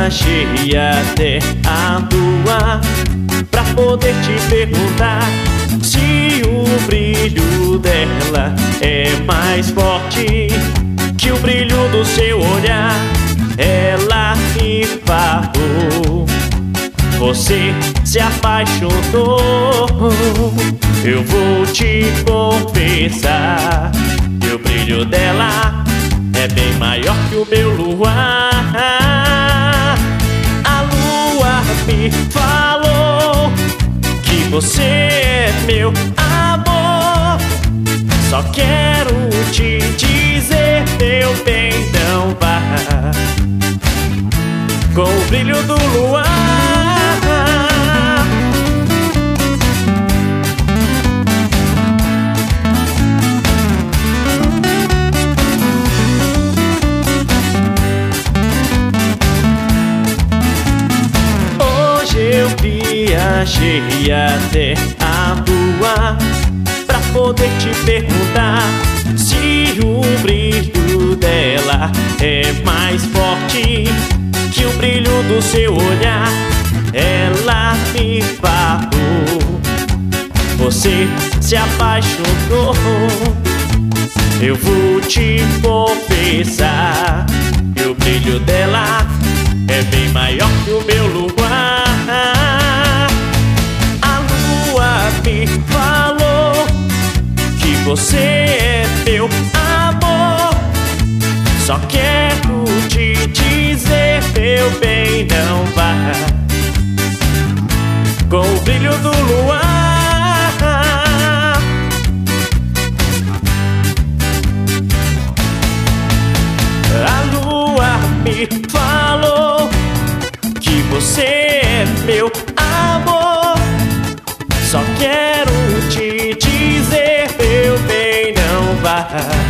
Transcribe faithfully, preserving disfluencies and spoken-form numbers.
Viajei até a lua pra poder te perguntar se o brilho dela é mais forte que o brilho do seu olhar. Ela me falou, você se apaixonou. Eu vou te confessar que o brilho dela é bem maior que o meu luar. A lua me falou que você é meu amor. Só quero te dizer, meu bem, não vá com o brilho do luar. Eu viajei até a lua pra poder te perguntar se o brilho dela é mais forte que o brilho do seu olhar. Ela me falou, você se apaixonou. Eu vou te confessar que o brilho dela é bem maior que o meu luar. A lua me falou que você é meu amor. Só quero te dizer, meu bem, não vá com o brilho do luar. A lua me falou que você é meu amor. Só quero te dizer, meu bem, não vá